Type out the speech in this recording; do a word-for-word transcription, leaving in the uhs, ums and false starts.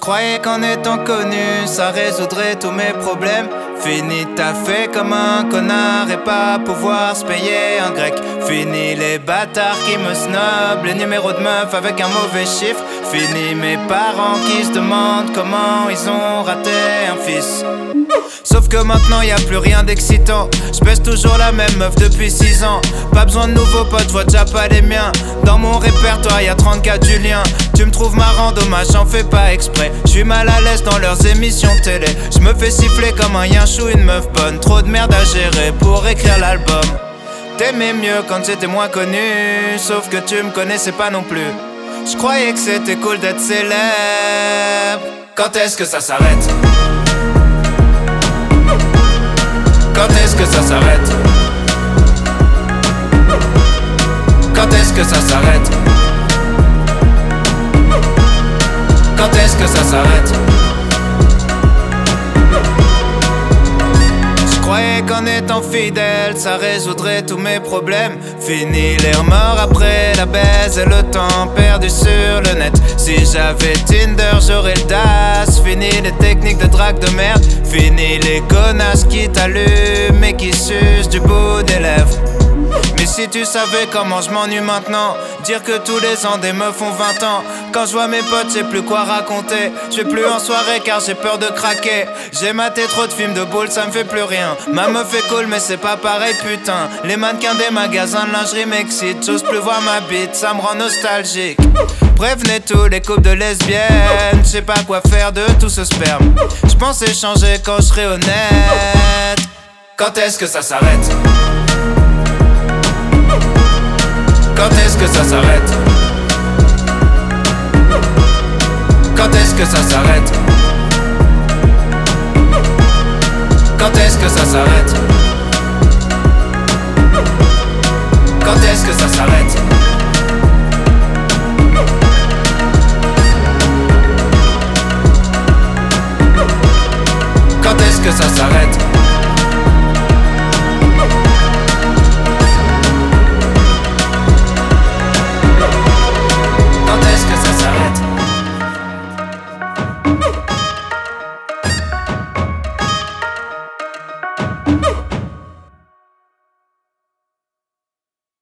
Croyais qu'en étant connu, ça résoudrait tous mes problèmes. Fini t'as fait comme un connard et pas pouvoir se payer un grec. Fini les bâtards qui me snobent, les numéros de meufs avec un mauvais chiffre. Fini mes parents qui se demandent comment ils ont raté un fils. Sauf que maintenant y'a plus rien d'excitant. J'pèse toujours la même meuf depuis six ans. Pas besoin de nouveaux potes, j'vois déjà pas les miens. Dans mon répertoire y'a trente-quatre Julien. Tu me trouves marrant, dommage j'en fais pas exprès. J'suis mal à l'aise dans leurs émissions télé. J'me fais siffler comme un yinchou, une meuf bonne. Trop de merde à gérer pour écrire l'album. T'aimais mieux quand j'étais moins connu. Sauf que tu me connaissais pas non plus. J'croyais que c'était cool d'être célèbre. Quand est-ce que ça s'arrête? Quand est-ce que ça s'arrête? Quand est-ce que ça s'arrête? Quand est-ce que ça s'arrête? Je croyais qu'en étant fidèle, ça résoudrait tous mes problèmes. Fini les remords après la baise et le temps perdu sur le net. Si j'avais Tinder, j'aurais le D A S. Fini les techniques de drague de merde. Fini les connasses qui t'allument et qui sucent du bout des lèvres. Mais si tu savais comment je m'ennuie maintenant. Dire que tous les ans des meufs ont vingt ans. Quand je vois mes potes j'ai plus quoi raconter. Je vais plus en soirée car j'ai peur de craquer. J'ai maté trop de films de boules, ça me fait plus rien. Ma meuf est cool mais c'est pas pareil putain. Les mannequins des magasins de lingerie m'excitent. J'ose plus voir ma bite, ça me rend nostalgique. Prévenez tous les couples de lesbiennes. Je sais pas quoi faire de tout ce sperme. Je pensais changer quand je serais honnête. Quand est-ce que ça s'arrête? Quand est-ce que ça s'arrête? Quand est-ce que ça s'arrête? Quand est-ce que ça s'arrête? Quand est-ce que ça s'arrête?